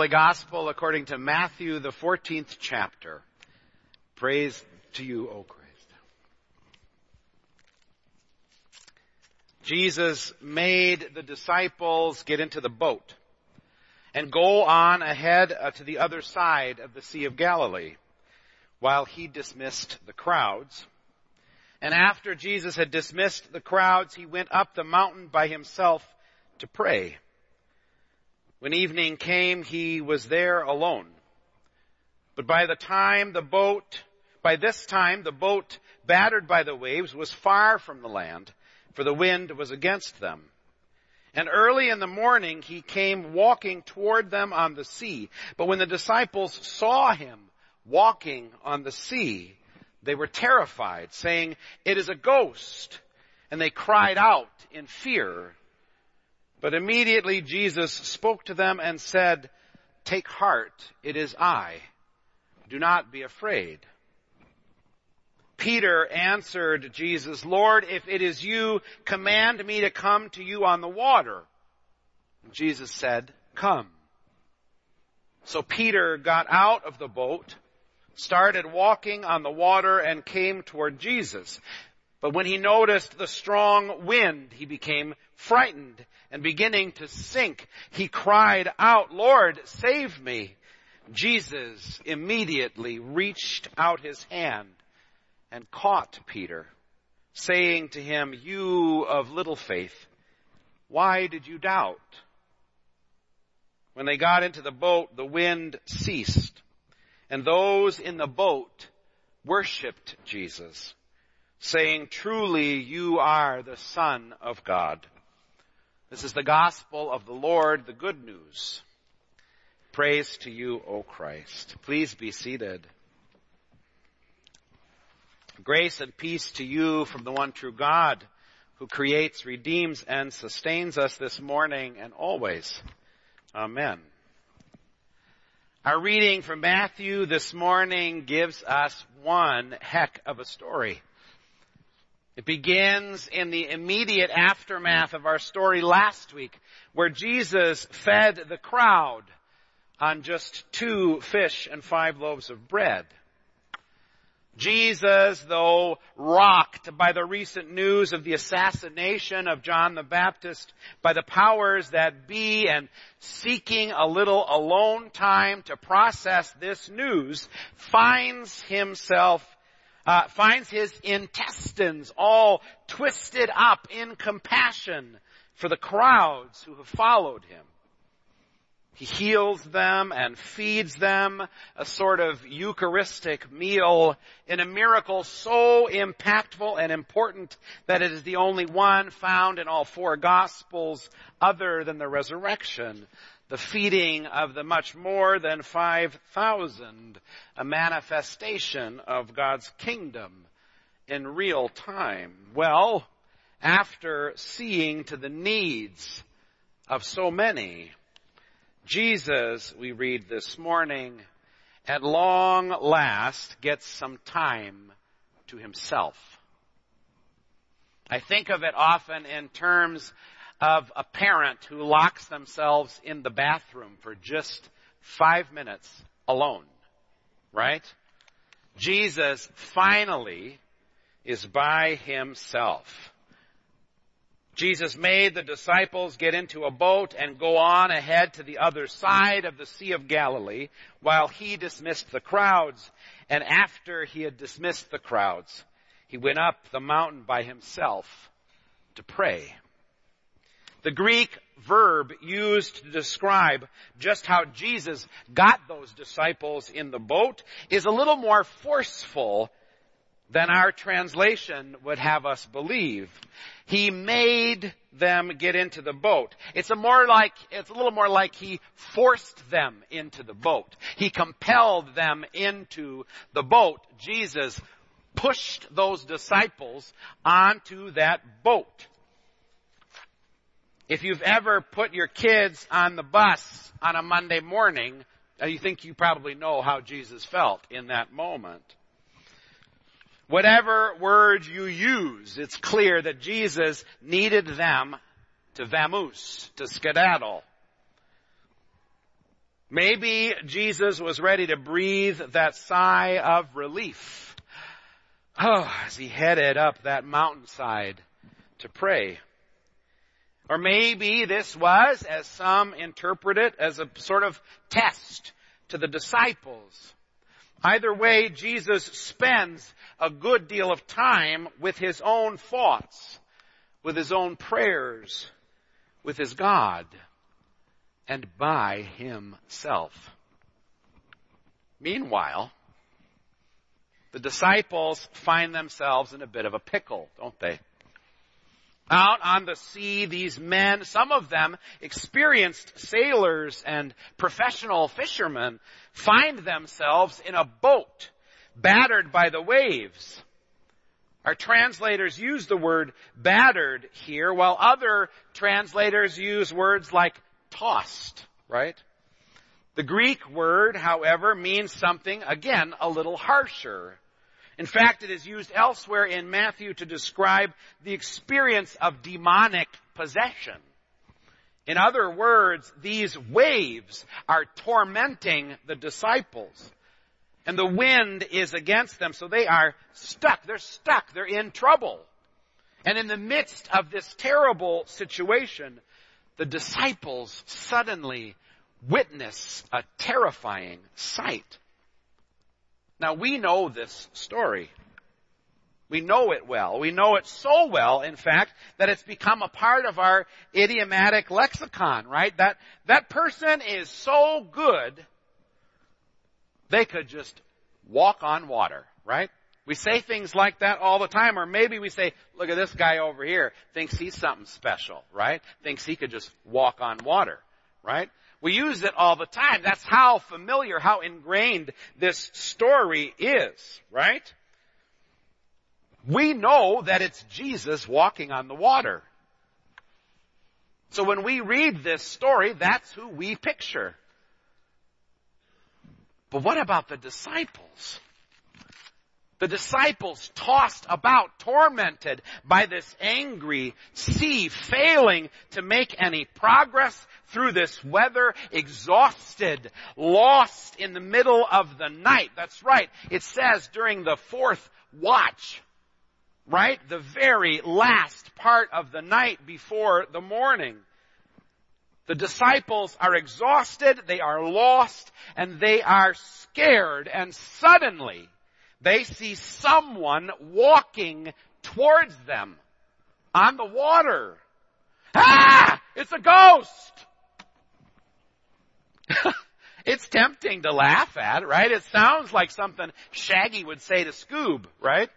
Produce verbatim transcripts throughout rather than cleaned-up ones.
Holy Gospel according to Matthew, the fourteenth chapter. Praise to you, O Christ. Jesus made the disciples get into the boat and go on ahead to the other side of the Sea of Galilee while he dismissed the crowds. And after Jesus had dismissed the crowds, he went up the mountain by himself to pray. When evening came, he was there alone. But by the time the boat, by this time the boat, battered by the waves, was far from the land, for the wind was against them. And early in the morning he came walking toward them on the sea. But when the disciples saw him walking on the sea, they were terrified, saying, "It is a ghost." And they cried out in fear. But immediately Jesus spoke to them and said, "Take heart, it is I. Do not be afraid." Peter answered Jesus, "Lord, if it is you, command me to come to you on the water." And Jesus said, "Come." So Peter got out of the boat, started walking on the water, and came toward Jesus. But when he noticed the strong wind, he became frightened, and beginning to sink, he cried out, "Lord, save me." Jesus immediately reached out his hand and caught Peter, saying to him, "You of little faith, why did you doubt?" When they got into the boat, the wind ceased, and those in the boat worshipped Jesus, saying, "Truly you are the Son of God." This is the gospel of the Lord, the good news. Praise to you, O Christ. Please be seated. Grace and peace to you from the one true God, who creates, redeems, and sustains us this morning and always. Amen. Our reading from Matthew this morning gives us one heck of a story. It begins in the immediate aftermath of our story last week, where Jesus fed the crowd on just two fish and five loaves of bread. Jesus, though rocked by the recent news of the assassination of John the Baptist by the powers that be, and seeking a little alone time to process this news, finds himself Uh, finds his intestines all twisted up in compassion for the crowds who have followed him. He heals them and feeds them a sort of Eucharistic meal in a miracle so impactful and important that it is the only one found in all four Gospels other than the resurrection. The feeding of the much more than five thousand, a manifestation of God's kingdom in real time. Well, after seeing to the needs of so many, Jesus, we read this morning, at long last gets some time to himself. I think of it often in terms of a parent who locks themselves in the bathroom for just five minutes alone, right? Jesus finally is by himself. Jesus made the disciples get into a boat and go on ahead to the other side of the Sea of Galilee while he dismissed the crowds. And after he had dismissed the crowds, he went up the mountain by himself to pray. The Greek verb used to describe just how Jesus got those disciples in the boat is a little more forceful than our translation would have us believe. He made them get into the boat. It's a more like, it's a little more like he forced them into the boat. He compelled them into the boat. Jesus pushed those disciples onto that boat. If you've ever put your kids on the bus on a Monday morning, you think you probably know how Jesus felt in that moment. Whatever word you use, it's clear that Jesus needed them to vamoose, to skedaddle. Maybe Jesus was ready to breathe that sigh of relief oh, as he headed up that mountainside to pray. Or maybe this was, as some interpret it, as a sort of test to the disciples. Either way, Jesus spends a good deal of time with his own thoughts, with his own prayers, with his God, and by himself. Meanwhile, the disciples find themselves in a bit of a pickle, don't they? Out on the sea, these men, some of them experienced sailors and professional fishermen, find themselves in a boat, battered by the waves. Our translators use the word battered here, while other translators use words like tossed, right? The Greek word, however, means something, again, a little harsher. In fact, it is used elsewhere in Matthew to describe the experience of demonic possession. In other words, these waves are tormenting the disciples. And the wind is against them, so they are stuck. They're stuck. They're in trouble. And in the midst of this terrible situation, the disciples suddenly witness a terrifying sight. Now, we know this story. We know it well. We know it so well, in fact, that it's become a part of our idiomatic lexicon, right? That, that person is so good, they could just walk on water, right? We say things like that all the time, or maybe we say, look at this guy over here, thinks he's something special, right? Thinks he could just walk on water, right? We use it all the time. That's how familiar, how ingrained this story is, right? We know that it's Jesus walking on the water. So when we read this story, that's who we picture. But what about the disciples? The disciples tossed about, tormented by this angry sea, failing to make any progress through this weather, exhausted, lost in the middle of the night. That's right. It says during the fourth watch, right? The very last part of the night before the morning. The disciples are exhausted, they are lost, and they are scared, and suddenly they see someone walking towards them on the water. Ah! It's a ghost! It's tempting to laugh at, right? It sounds like something Shaggy would say to Scoob, right?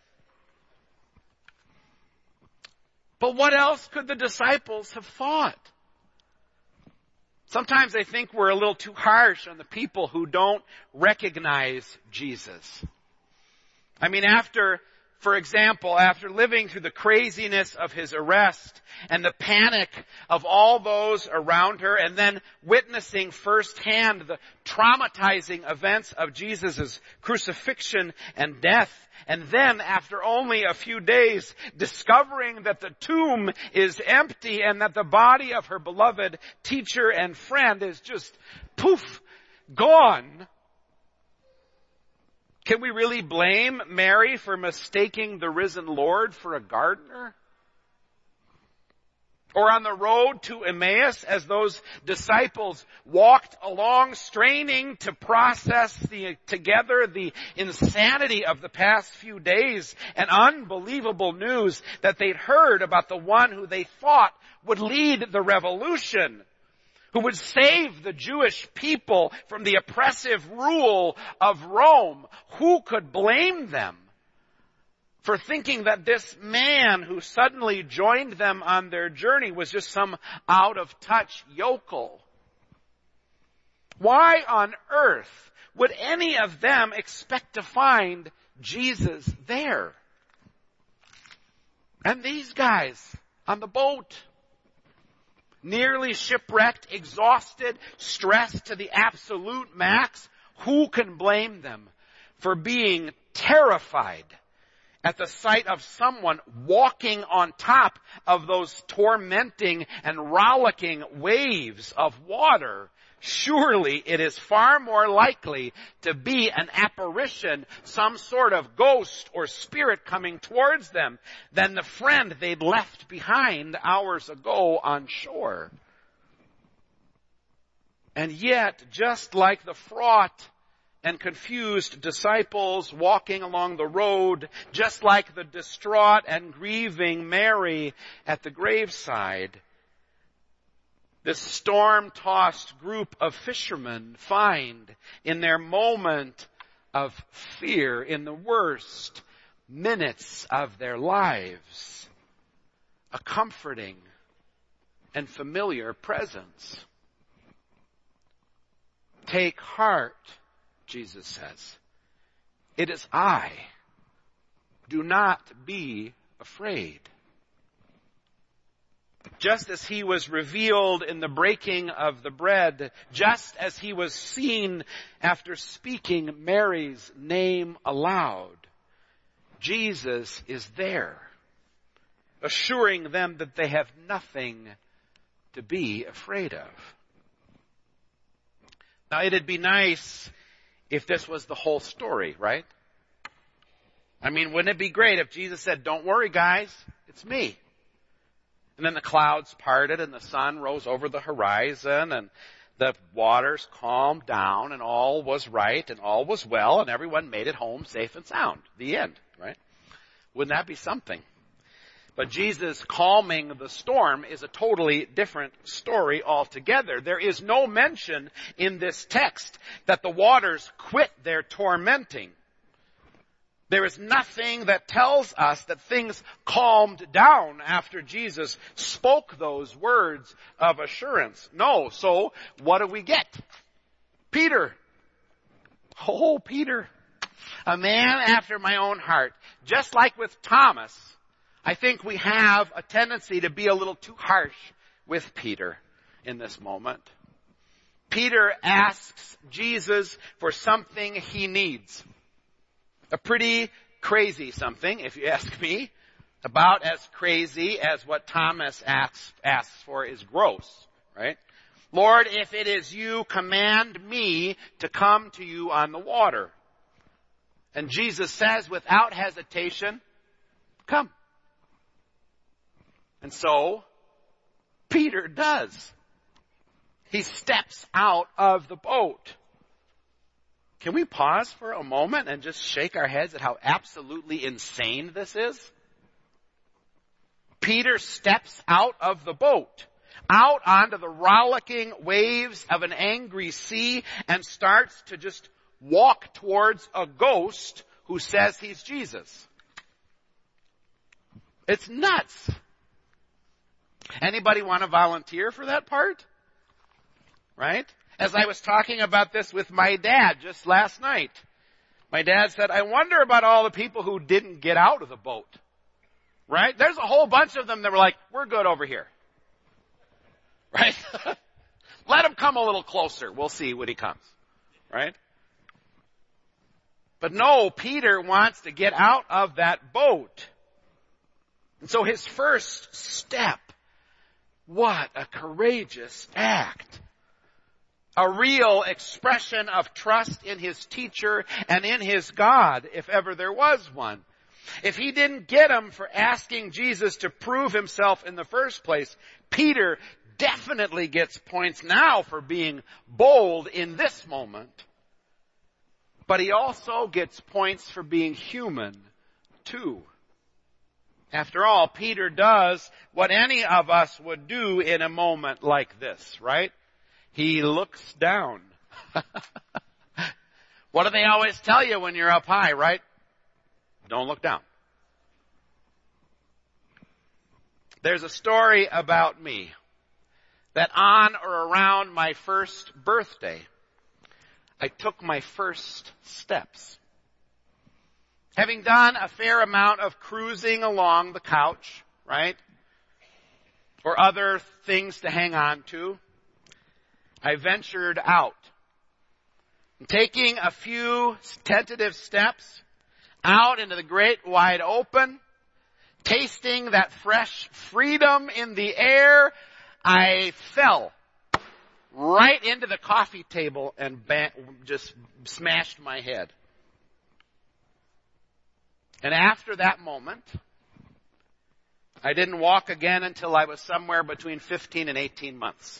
But what else could the disciples have thought? Sometimes I think we're a little too harsh on the people who don't recognize Jesus. I mean, after, for example, after living through the craziness of his arrest and the panic of all those around her, and then witnessing firsthand the traumatizing events of Jesus' crucifixion and death, and then after only a few days discovering that the tomb is empty and that the body of her beloved teacher and friend is just poof, gone, can we really blame Mary for mistaking the risen Lord for a gardener? Or on the road to Emmaus, as those disciples walked along, straining to process the, together the insanity of the past few days and unbelievable news that they'd heard about the one who they thought would lead the revolution, who would save the Jewish people from the oppressive rule of Rome. Who could blame them for thinking that this man who suddenly joined them on their journey was just some out-of-touch yokel? Why on earth would any of them expect to find Jesus there? And these guys on the boat, nearly shipwrecked, exhausted, stressed to the absolute max, who can blame them for being terrified at the sight of someone walking on top of those tormenting and rollicking waves of water Surely it is far more likely to be an apparition, some sort of ghost or spirit coming towards them, than the friend they'd left behind hours ago on shore. And yet, just like the fraught and confused disciples walking along the road, just like the distraught and grieving Mary at the graveside, this storm-tossed group of fishermen find in their moment of fear, in the worst minutes of their lives, a comforting and familiar presence. Take heart, Jesus says. It is I. Do not be afraid. Just as he was revealed in the breaking of the bread, just as he was seen after speaking Mary's name aloud, Jesus is there, assuring them that they have nothing to be afraid of. Now, it'd be nice if this was the whole story, right? I mean, wouldn't it be great if Jesus said, "Don't worry, guys, it's me." And then the clouds parted and the sun rose over the horizon and the waters calmed down and all was right and all was well and everyone made it home safe and sound. The end, right? Wouldn't that be something? But Jesus calming the storm is a totally different story altogether. There is no mention in this text that the waters quit their tormenting. There is nothing that tells us that things calmed down after Jesus spoke those words of assurance. No. So what do we get? Peter. Oh, Peter. A man after my own heart. Just like with Thomas, I think we have a tendency to be a little too harsh with Peter in this moment. Peter asks Jesus for something he needs. A pretty crazy something, if you ask me. About as crazy as what Thomas asks, asks for is gross, right? Lord, if it is you, command me to come to you on the water. And Jesus says without hesitation, come. And so, Peter does. He steps out of the boat. Can we pause for a moment and just shake our heads at how absolutely insane this is? Peter steps out of the boat, out onto the rollicking waves of an angry sea, and starts to just walk towards a ghost who says he's Jesus. It's nuts. Anybody want to volunteer for that part? Right? As I was talking about this with my dad just last night, my dad said, I wonder about all the people who didn't get out of the boat. Right? There's a whole bunch of them that were like, we're good over here. Right? Let him come a little closer. We'll see when he comes. Right? But no, Peter wants to get out of that boat. And so his first step, what a courageous act. A real expression of trust in his teacher and in his God, if ever there was one. If he didn't get him for asking Jesus to prove himself in the first place, Peter definitely gets points now for being bold in this moment. But he also gets points for being human, too. After all, Peter does what any of us would do in a moment like this, right? He looks down. What do they always tell you when you're up high, right? Don't look down. There's a story about me that on or around my first birthday, I took my first steps. Having done a fair amount of cruising along the couch, right? Or other things to hang on to, I ventured out. Taking a few tentative steps out into the great wide open, tasting that fresh freedom in the air, I fell right into the coffee table and bang, just smashed my head. And after that moment, I didn't walk again until I was somewhere between fifteen and eighteen months.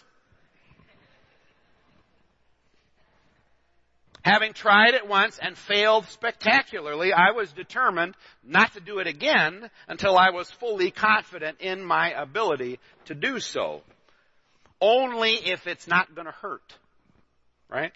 Having tried it once and failed spectacularly, I was determined not to do it again until I was fully confident in my ability to do so. Only if it's not going to hurt. Right?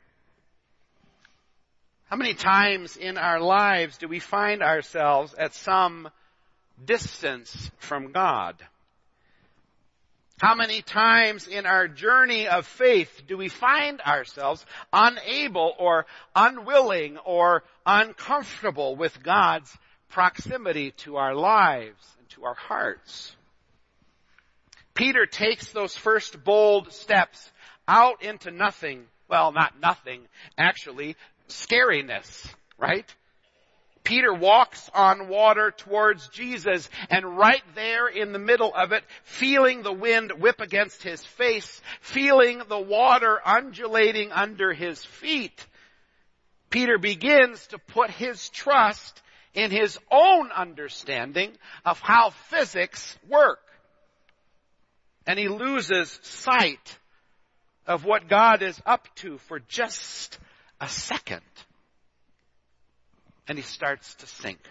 How many times in our lives do we find ourselves at some distance from God? How many times in our journey of faith do we find ourselves unable or unwilling or uncomfortable with God's proximity to our lives and to our hearts? Peter takes those first bold steps out into nothing. Well, not nothing, actually, scariness, right? Peter walks on water towards Jesus, and right there in the middle of it, feeling the wind whip against his face, feeling the water undulating under his feet, Peter begins to put his trust in his own understanding of how physics work. And he loses sight of what God is up to for just a second. And he starts to sink.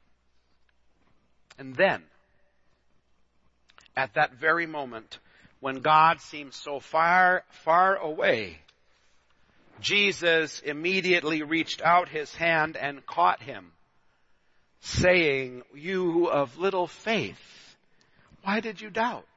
And then, at that very moment, when God seems so far, far away, Jesus immediately reached out his hand and caught him, saying, "You of little faith, why did you doubt?"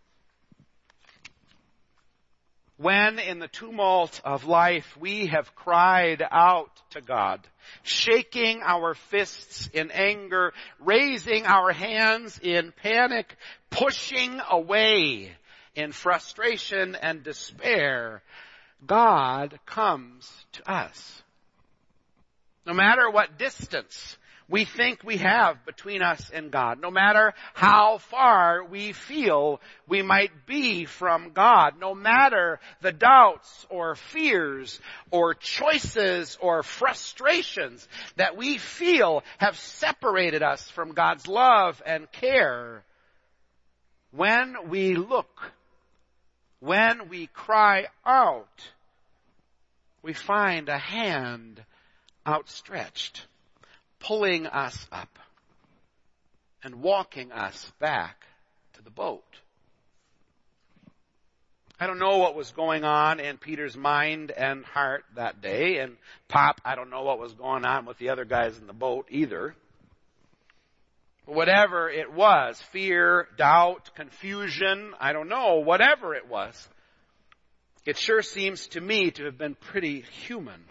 When in the tumult of life we have cried out to God, shaking our fists in anger, raising our hands in panic, pushing away in frustration and despair, God comes to us. No matter what distance we think we have between us and God, no matter how far we feel we might be from God, no matter the doubts or fears or choices or frustrations that we feel have separated us from God's love and care, when we look, when we cry out, we find a hand outstretched, pulling us up and walking us back to the boat. I don't know what was going on in Peter's mind and heart that day. And Pop, I don't know what was going on with the other guys in the boat either. But whatever it was, fear, doubt, confusion, I don't know, whatever it was, it sure seems to me to have been pretty human.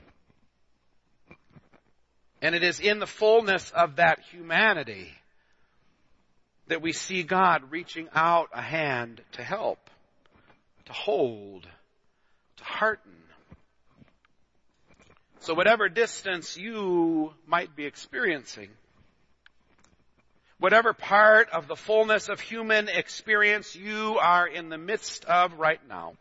And it is in the fullness of that humanity that we see God reaching out a hand to help, to hold, to hearten. So whatever distance you might be experiencing, whatever part of the fullness of human experience you are in the midst of right now,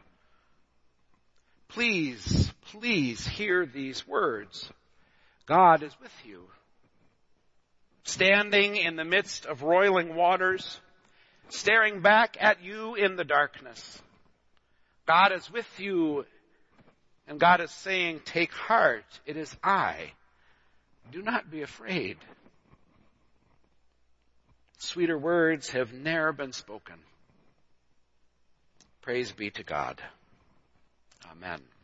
please, please hear these words. God is with you. Standing in the midst of roiling waters, staring back at you in the darkness. God is with you, and God is saying, take heart, it is I. Do not be afraid. Sweeter words have ne'er been spoken. Praise be to God. Amen.